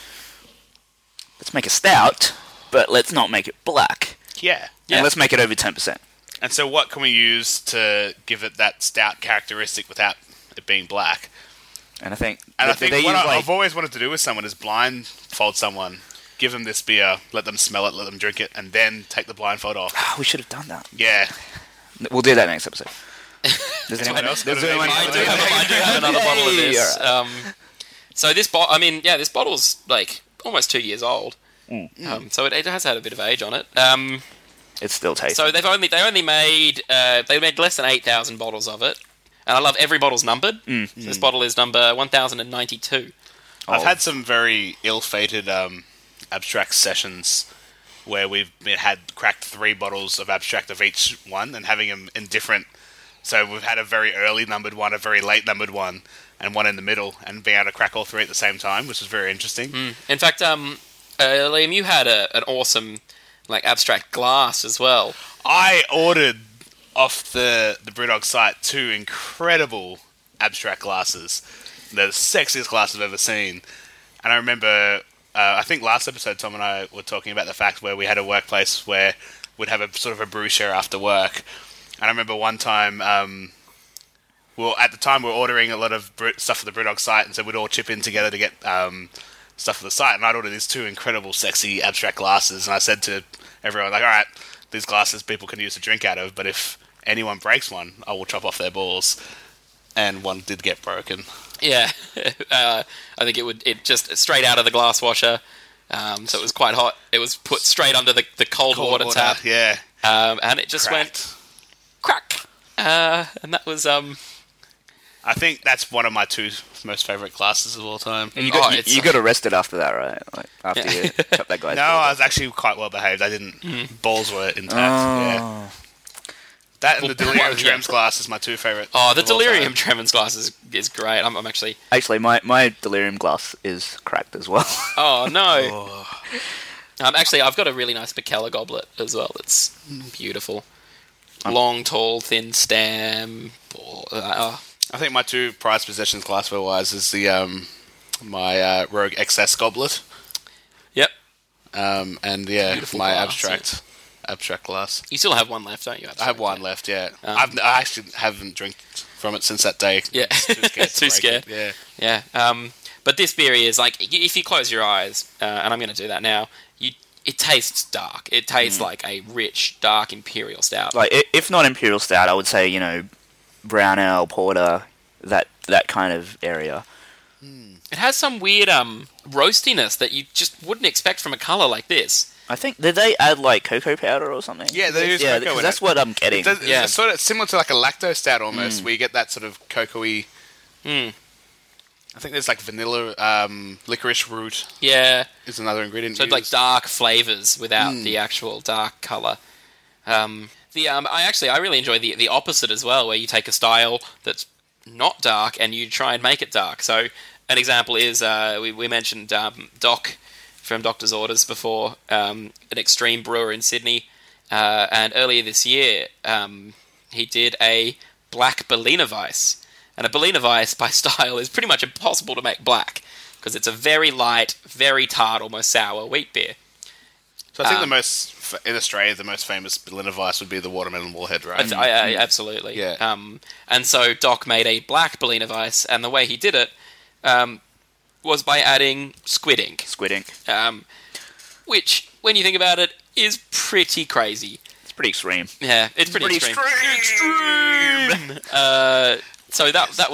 Let's make a stout, but let's not make it black. Yeah. And let's make it over 10%. And so what can we use to give it that stout characteristic without it being black? And I think what I've always wanted to do with someone is blindfold someone, give them this beer, let them smell it, let them drink it, and then take the blindfold off. We should have done that. Yeah. We'll do that next episode. Does anyone else? I do have another bottle of this. So this this bottle's like almost 2 years old. So it has had a bit of age on it. It's still tasty. So they made less than 8,000 bottles of it, and I love every bottle's numbered. So this bottle is number 1092. I've had some very ill-fated Abstract sessions where we've had cracked 3 bottles of Abstract of each one and having them in different. So we've had a very early numbered one, a very late numbered one, and one in the middle, and being able to crack all 3 at the same time, which was very interesting. In fact, Liam, you had an awesome Abstract glass as well. I ordered off the Brewdog site 2 incredible Abstract glasses. They're the sexiest glasses I've ever seen. And I remember, I think last episode Tom and I were talking about the fact where we had a workplace where we'd have a sort of a brew share after work. And I remember one time, at the time we were ordering a lot of stuff for the Brewdog site, and so we'd all chip in together to get stuff for the site. And I'd ordered these 2 incredible, sexy Abstract glasses, and I said to everyone, all right, these glasses people can use to drink out of, but if anyone breaks one, I will chop off their balls. And one did get broken. Yeah, I think it just straight out of the glass washer, so it was quite hot. It was put straight under the cold water tap. Yeah, and it just went crack, and that was. I think that's one of my 2 most favourite glasses of all time. And you got arrested after that, right? After you chopped that guy. No, I was actually quite well behaved. I didn't. Balls were intact. Yeah. That and the Delirium Tremens glass is my 2 favourite. Oh, the Delirium Tremens glass is great. I'm actually... Actually, my Delirium glass is cracked as well. Oh, no. Actually, I've got a really nice Mikkeller goblet as well. It's beautiful. Long, tall, thin stem. I think my 2 prized possessions glassware-wise is the my Rogue XS goblet. Yep. and Beautiful my glass, abstract glass. You still have one left, don't you? I have one left. Yeah, I actually haven't drank from it since that day. Yeah, too scared. Yeah. But this beer is like, if you close your eyes, and I'm going to do that now, it tastes dark. It tastes like a rich, dark imperial stout. Like, if not imperial stout, I would say, brown ale, porter, that kind of area. It has some weird roastiness that you just wouldn't expect from a colour like this. I think, did they add, like, cocoa powder or something? Yeah, they use cocoa in that's it. what I'm getting. It's sort of similar to like a lactose stout almost, where you get that sort of cocoa-y... I think there's like vanilla, licorice root. Yeah. Is another ingredient. So like dark flavours without the actual dark colour. I really enjoy the opposite as well, where you take a style that's not dark and you try and make it dark. So an example is we mentioned Doc from Doctor's Orders before, an extreme brewer in Sydney, and earlier this year he did a black Berliner Weiss. And a Berliner Weiss, by style, is pretty much impossible to make black, because it's a very light, very tart, almost sour wheat beer. So I think in Australia, the most famous Berliner Weiss would be the Watermelon Warhead, right? Absolutely. Yeah. And so Doc made a black Berliner Weiss, and the way he did it was by adding squid ink. Squid ink. Which, when you think about it, is pretty crazy. It's pretty extreme. Yeah, it's pretty extreme. So that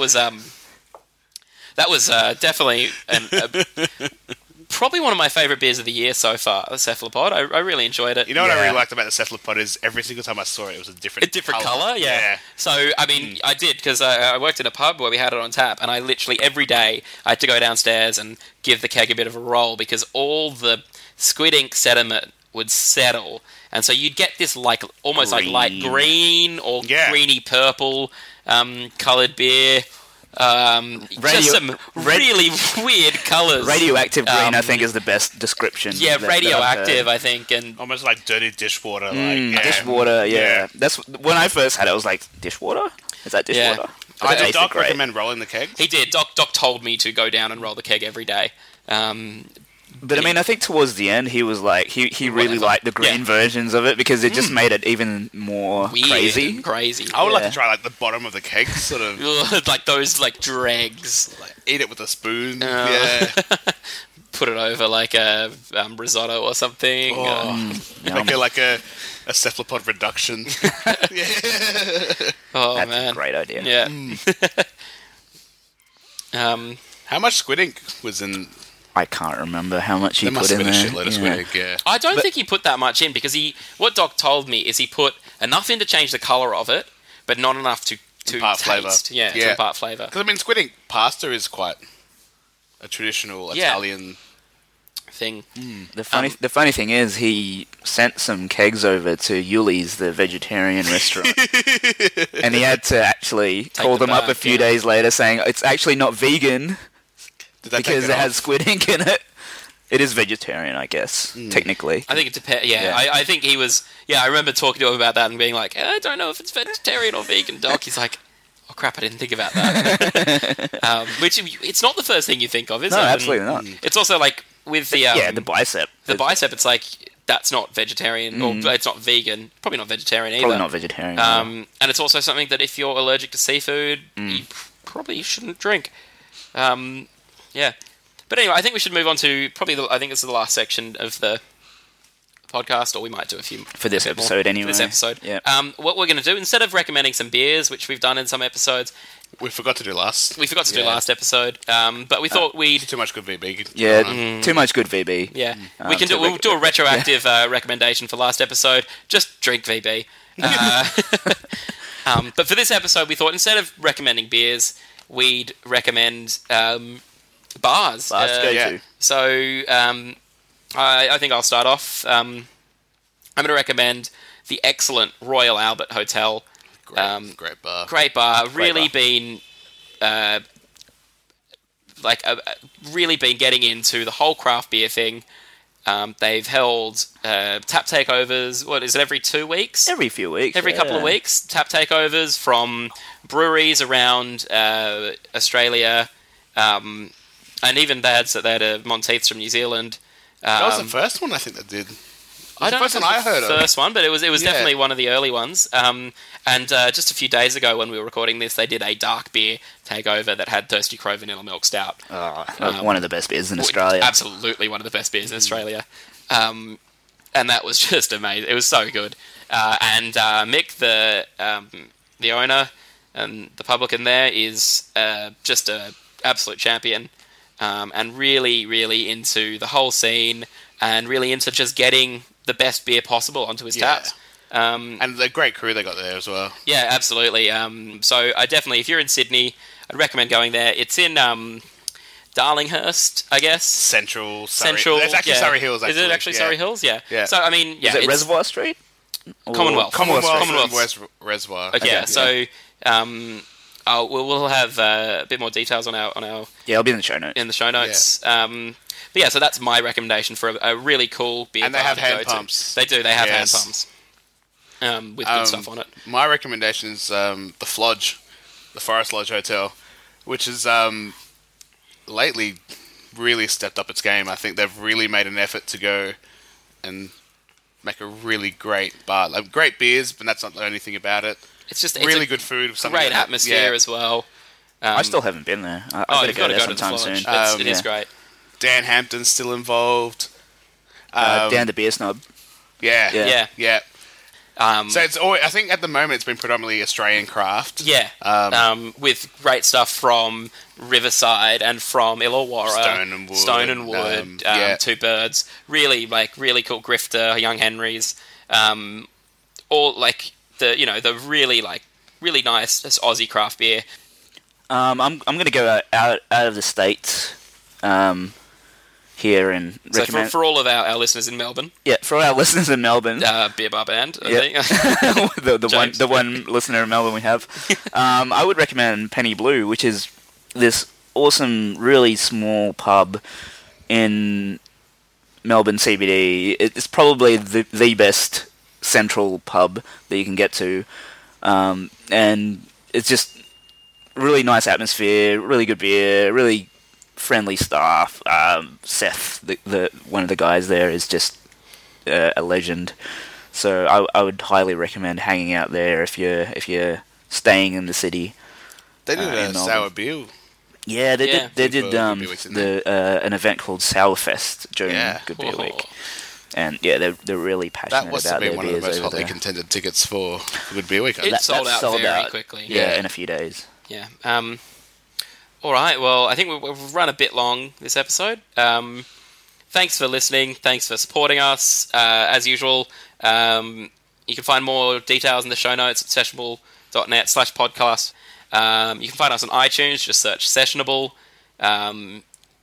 was definitely probably one of my favourite beers of the year so far, the Cephalopod. I really enjoyed it. You know what I really liked about the Cephalopod is every single time I saw it was a different colour. Yeah. So, I mean, I did, because I worked in a pub where we had it on tap, and I literally, every day, I had to go downstairs and give the keg a bit of a roll, because all the squid ink sediment would settle, and so you'd get this almost like light green or greeny purple coloured beer. Just some really weird colours. Radioactive green, I think, is the best description. Yeah, radioactive, I think, and almost like dirty dishwater. Dishwater, yeah. That's when I first had it. I was like, dishwater? Is that dishwater? Yeah. Did Doc recommend rolling the keg? He did. Doc told me to go down and roll the keg every day. But I mean, I think towards the end, he was like, he really liked the green versions of it, because it just made it even more weird crazy. I would like to try like the bottom of the keg, sort of like those like dregs. Like, eat it with a spoon. Put it over like a risotto or something. Like a cephalopod reduction. That's a great idea. Yeah. How much squid ink was in? I can't remember how much he put in there. There must have been a shitload of squid ink, yeah. I don't think he put that much in, because what Doc told me is he put enough in to change the colour of it, but not enough to impart flavour. To impart flavour. Because I mean, squid ink pasta is quite a traditional Italian thing. The funny thing is, he sent some kegs over to Yuli's, the vegetarian restaurant, and he had to actually call them up a few days later saying it's actually not vegan because it has squid ink in it. It is vegetarian, I guess, technically. I think it depends. Yeah. I think he was. Yeah, I remember talking to him about that and being like, I don't know if it's vegetarian or vegan, Doc. He's like, oh crap, I didn't think about that. Which it's not the first thing you think of, is it? No, absolutely not. It's also like with the the bicep. The bicep, it's like that's not vegetarian or it's not vegan. Probably not vegetarian either. Probably not vegetarian. And it's also something that if you're allergic to seafood, you probably shouldn't drink. Yeah. But anyway, I think we should move on to I think this is the last section of the podcast, or we might do a few for this episode anyway. For this episode. Yeah. What we're going to do, instead of recommending some beers, which we've done in some episodes, we forgot to do last. Do last episode, but we thought we'd too much good VB. Yeah, too much good VB. Yeah, we'll do a retroactive recommendation for last episode. Just drink VB. But for this episode, we thought instead of recommending beers, we'd recommend bars. So I think I'll start off. I'm going to recommend the excellent Royal Albert Hotel. Great bar. Great bar. Really been really been getting into the whole craft beer thing. They've held tap takeovers. What is it? Every 2 weeks? Every few weeks. Every couple of weeks. Tap takeovers from breweries around Australia, and even they had a Monteith's from New Zealand. That was the first one I think that did. I don't know if it was I heard the of. first one, but it was definitely one of the early ones. And just a few days ago when we were recording this, they did a dark beer takeover that had Thirsty Crow Vanilla Milk Stout. One of the best beers in Australia. Absolutely one of the best beers in Australia. And that was just amazing. It was so good. And Mick, the owner and the publican there, is just an absolute champion, and really, really into the whole scene, and really into just getting the best beer possible onto his taps. And the great crew they got there as well. Yeah, absolutely. So I definitely, if you're in Sydney, I'd recommend going there. It's in Darlinghurst, I guess. Central. It's actually Surrey Hills. Actually. Is it actually Surrey Hills? Yeah. So I mean, is it Reservoir Street? Commonwealth West Reservoir. Okay, yeah. So we'll have a bit more details on our. Yeah, I'll be in the show notes. In the show notes. Yeah. But yeah, so that's my recommendation for a really cool beer. And they have hand pumps. They do. They have hand pumps. With good stuff on it. My recommendation is the Flodge, the Forest Lodge Hotel, which is lately really stepped up its game. I think they've really made an effort to go and make a really great bar. Like, great beers, but that's not the only thing about it. It's just really good food. Great atmosphere as well. I still haven't been there. I've got to go there sometime soon. It is great. Dan Hampton's still involved. Dan the Beer Snob. Yeah. So it's always, I think at the moment it's been predominantly Australian craft. Yeah. With great stuff from Riverside and from Illawarra. Stone and Wood. Two Birds. Really cool. Grifter, Young Henry's. All like the really nice Aussie craft beer. I'm going to go out of the States. Here and recommend... for all of our listeners in Melbourne. Yeah, for all our listeners in Melbourne. Beer Bar Band, I think. the one listener in Melbourne we have. I would recommend Penny Blue, which is this awesome, really small pub in Melbourne CBD. It's probably the best central pub that you can get to. And it's just really nice atmosphere, really good beer, really friendly staff. Seth, the one of the guys there, is just a legend. So I would highly recommend hanging out there if you're staying in the city. They did a sour beer. Yeah, they did an event called Sourfest during Good Beer Week. And yeah, they're really passionate about their beers. That must have been one of the most hotly contended tickets for Good Beer Week. It sold out very quickly. Yeah, in a few days. Yeah. All right, well, I think we've run a bit long this episode. Thanks for listening. Thanks for supporting us. As usual, you can find more details in the show notes at sessionable.net/podcast. You can find us on iTunes. Just search Sessionable. And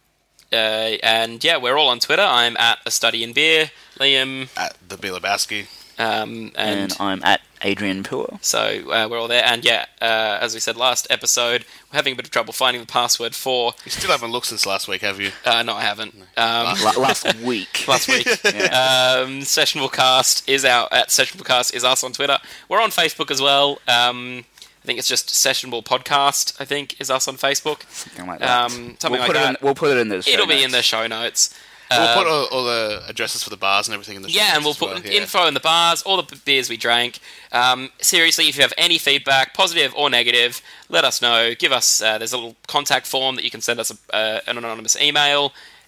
yeah, we're all on Twitter. I'm at A Study in Beer. Liam. At The Beer Lebowski. And I'm at Adrian Poor. So we're all there. And yeah, as we said last episable, we're having a bit of trouble finding the password for... You still haven't looked since last week, have you? No, I haven't. Last week. Last week. Sessionable Cast is out at Sessionable Cast is us on Twitter. We're on Facebook as well. I think it's just Sessionable Podcast, I think, is us on Facebook. Something like that. We'll put it in the show It'll notes. be in the show notes. We'll put all the addresses for the bars and everything in the show notes. Yeah, and we'll put info in the bars, all the beers we drank. Seriously, if you have any feedback, positive or negative, let us know. Give us, there's a little contact form that you can send us an anonymous email,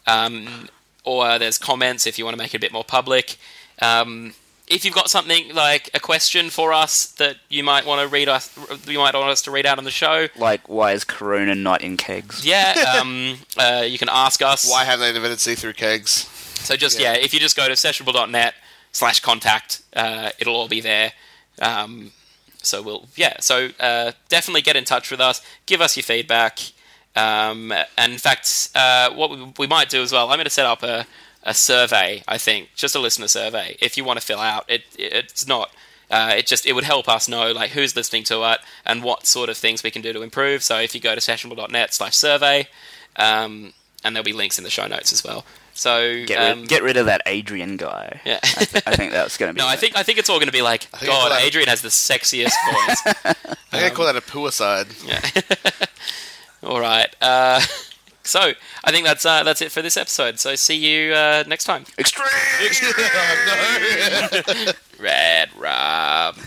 or there's comments if you want to make it a bit more public. If you've got something like a question for us that you might want us to read out on the show, like why is Corona not in kegs? Yeah, you can ask us. Why have they invented see-through kegs? So just if you just go to sessionable.net/contact, it'll all be there. So definitely get in touch with us. Give us your feedback. And in fact, what we might do as well, I'm going to set up a survey, I think, just a listener survey. If you want to fill out, it's not. It would help us know like who's listening to it and what sort of things we can do to improve. So if you go to sessionable.net/survey, and there'll be links in the show notes as well. So get rid of that Adrian guy. Yeah, I think that's going to be. No, I think it's all going to be like, God, Adrian has the sexiest voice. I think I call that a poor side. Yeah. All right. So So I think that's it for this episode. So see you next time. Extreme. Oh, no. Red Rum.